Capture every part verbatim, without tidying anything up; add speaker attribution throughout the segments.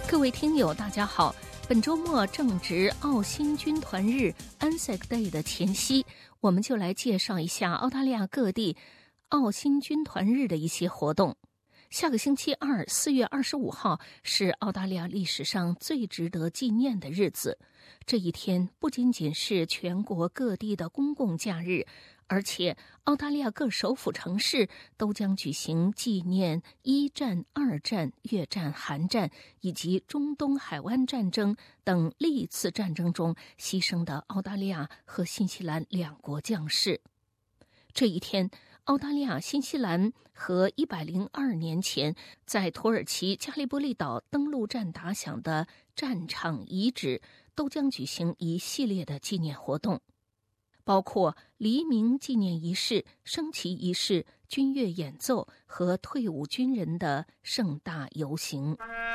Speaker 1: 各位听友大家好，本周末正值澳新军团日 Anzac Day 的前夕，我们就来介绍一下澳大利亚各地澳新军团日的一些活动。下个星期二四月二十五号是澳大利亚历史上最值得纪念的日子，这一天不仅仅是全国各地的公共假日，而且澳大利亚各首府城市都将举行纪念一战、二战、越战、韩战以及中东海湾战争等历次战争中牺牲的澳大利亚和新西兰两国将士。这一天，澳大利亚、新西兰和一百零二年前在土耳其加利波利岛登陆战打响的战场遗址都将举行一系列的纪念活动，包括黎明纪念仪式、升旗仪式、军乐演奏和退伍军人的盛大游行。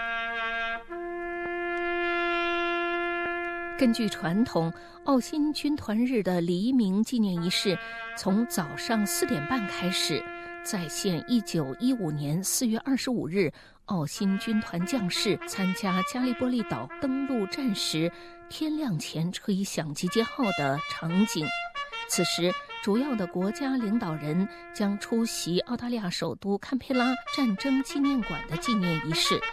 Speaker 1: 根据传统，澳新军团日的黎明纪念仪式从早上四点半开始，再现一九一五年四月二十五日澳新军团将士参加加利波利岛登陆战时天亮前吹响集结号的场景。此时，主要的国家领导人将出席澳大利亚首都堪培拉战争纪念馆的纪念仪式。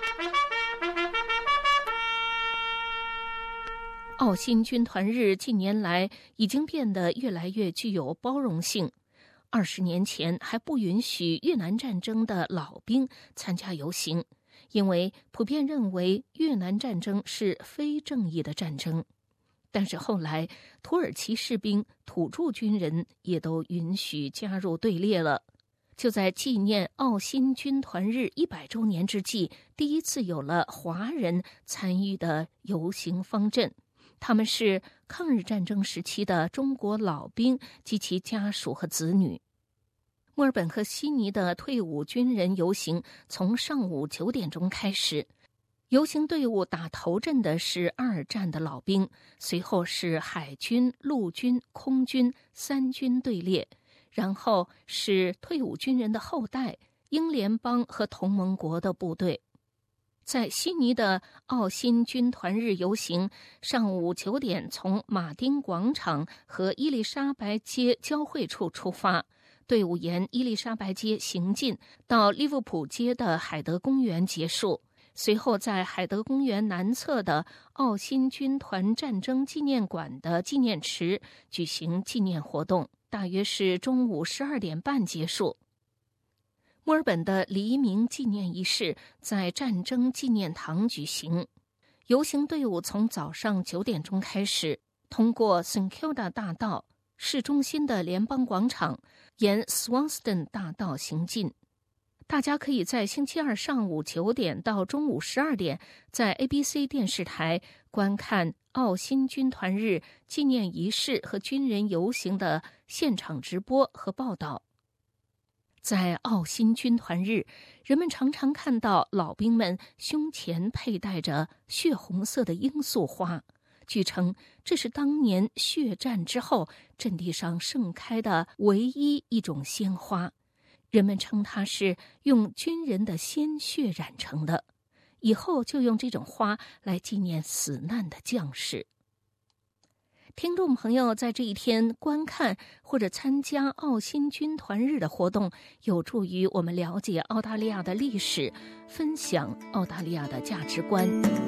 Speaker 1: 澳新军团日近年来已经变得越来越具有包容性。二十年前还不允许越南战争的老兵参加游行，因为普遍认为越南战争是非正义的战争。但是后来，土耳其士兵、土著军人也都允许加入队列了。就在纪念澳新军团日一百周年之际，第一次有了华人参与的游行方阵。他们是抗日战争时期的中国老兵及其家属和子女。墨尔本和悉尼的退伍军人游行从上午九点钟开始，游行队伍打头阵的是二战的老兵，随后是海军、陆军、空军三军队列，然后是退伍军人的后代、英联邦和同盟国的部队。在悉尼的澳新军团日游行，上午九点从马丁广场和伊丽莎白街交汇处出发，队伍沿伊丽莎白街行进，到利物浦街的海德公园结束。随后在海德公园南侧的澳新军团战争纪念馆的纪念池举行纪念活动，大约是中午十二点半结束。墨尔本的黎明纪念仪式在战争纪念堂举行，游行队伍从早上九点钟开始，通过 St Kilda 大道、市中心的联邦广场，沿 Swanston 大道行进。大家可以在星期二上午九点到中午十二点，在 A B C 电视台观看澳新军团日纪念仪式和军人游行的现场直播和报道。在澳新军团日，人们常常看到老兵们胸前佩戴着血红色的罂粟花，据称这是当年血战之后阵地上盛开的唯一一种鲜花，人们称它是用军人的鲜血染成的，以后就用这种花来纪念死难的将士。听众朋友在这一天观看或者参加澳新军团日的活动，有助于我们了解澳大利亚的历史，分享澳大利亚的价值观。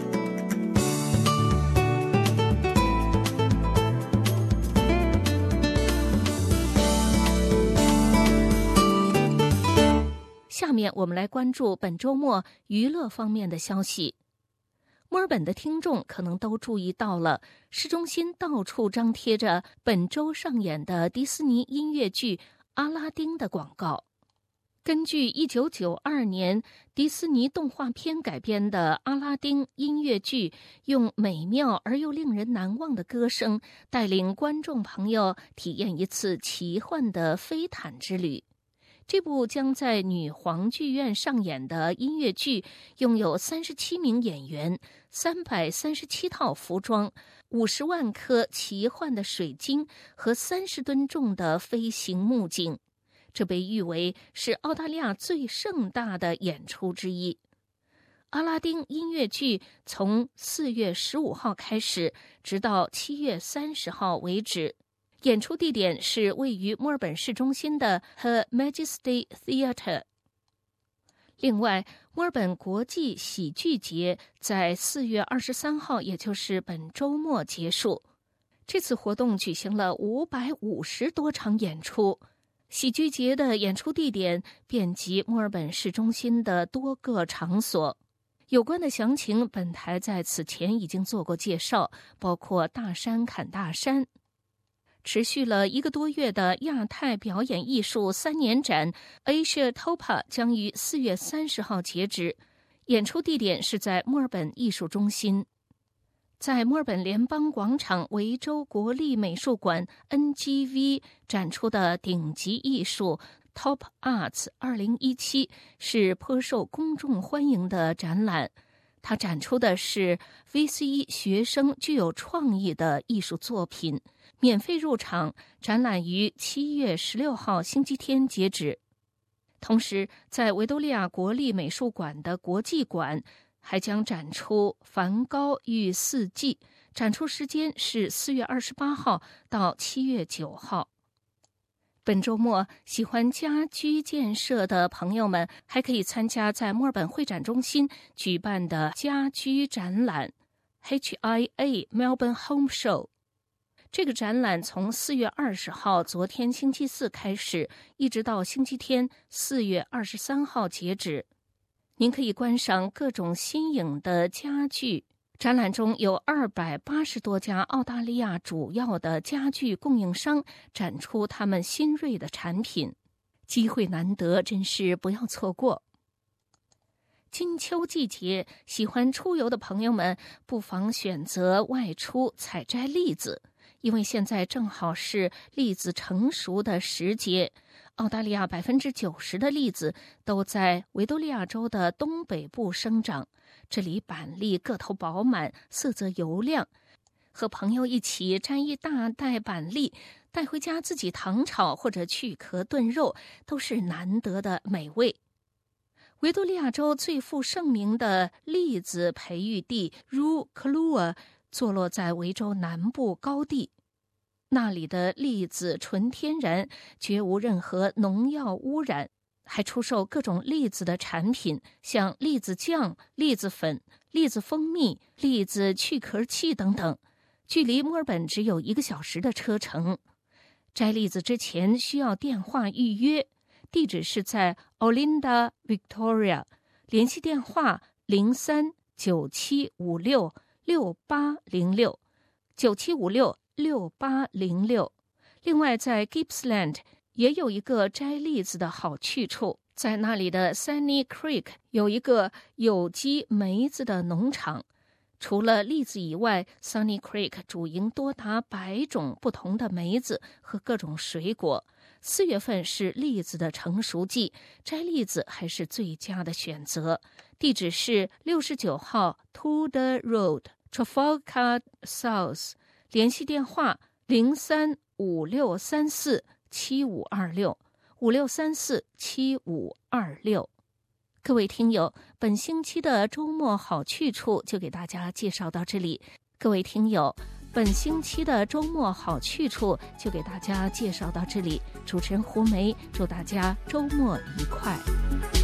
Speaker 1: 下面我们来关注本周末娱乐方面的消息。墨尔本的听众可能都注意到了，市中心到处张贴着本周上演的迪士尼音乐剧《阿拉丁》的广告。根据一九九二年迪士尼动画片改编的《阿拉丁》音乐剧，用美妙而又令人难忘的歌声，带领观众朋友体验一次奇幻的飞毯之旅。这部将在女皇剧院上演的音乐剧，拥有三十七名演员、三百三十七套服装、五十万颗奇幻的水晶和三十吨重的飞行木镜。这被誉为是澳大利亚最盛大的演出之一。 阿拉丁音乐剧从四月十五号开始，直到七月三十号为止。演出地点是位于墨尔本市中心的 Her Majesty Theatre。另外，墨尔本国际喜剧节在四月二十三号，也就是本周末结束。这次活动举行了五百五十多场演出，喜剧节的演出地点遍及墨尔本市中心的多个场所。有关的详情，本台在此前已经做过介绍，包括大山砍大山。持续了一个多月的亚太表演艺术三年展 Asiatopa 将于四月三十号截止，演出地点是在墨尔本艺术中心。在墨尔本联邦广场维州国立美术馆 N G V 展出的顶级艺术 Top Arts 二零一七是颇受公众欢迎的展览，它展出的是 V C E 学生具有创意的艺术作品。免费入场，展览于七月十六号星期天截止。同时，在维多利亚国立美术馆的国际馆还将展出《梵高与四季》，展出时间是四月二十八号到七月九号。本周末，喜欢家居建设的朋友们还可以参加在墨尔本会展中心举办的家居展览 H I A Melbourne Home Show。这个展览从四月二十号昨天星期四开始，一直到星期天四月二十三号截止。您可以观赏各种新颖的家具。展览中有二百八十多家澳大利亚主要的家具供应商展出他们新锐的产品，机会难得，真是不要错过。金秋季节，喜欢出游的朋友们不妨选择外出采摘栗子。因为现在正好是栗子成熟的时节，澳大利亚百分之九十的栗子都在维多利亚州的东北部生长，这里板栗个头饱满，色泽油亮。和朋友一起摘一大袋板栗，带回家自己糖炒或者去壳炖肉，都是难得的美味。维多利亚州最负盛名的栗子培育地 Rookalua坐落在维州南部高地，那里的栗子纯天然，绝无任何农药污染，还出售各种栗子的产品，像栗子酱、栗子粉、栗子蜂蜜、栗子去壳器等等。距离墨尔本只有一个小时的车程。摘栗子之前需要电话预约，地址是在 Olinda Victoria， 联系电话零三九七五六六八零六 九七五六六八零六。另外，在 Gippsland 也有一个摘栗子的好去处，在那里的 Sunny Creek 有一个有机梅子的农场。除了栗子以外， Sunny Creek 主营多达百种不同的梅子和各种水果。四月份是栗子的成熟季，摘栗子还是最佳的选择。地址是六十九号 Tudor Road Trafalgar South， 联系电话零三五六三四七五二六五六三四七五二六。各位听友，本星期的周末好去处就给大家介绍到这里。各位听友，本星期的周末好去处就给大家介绍到这里。主持人胡梅，祝大家周末愉快。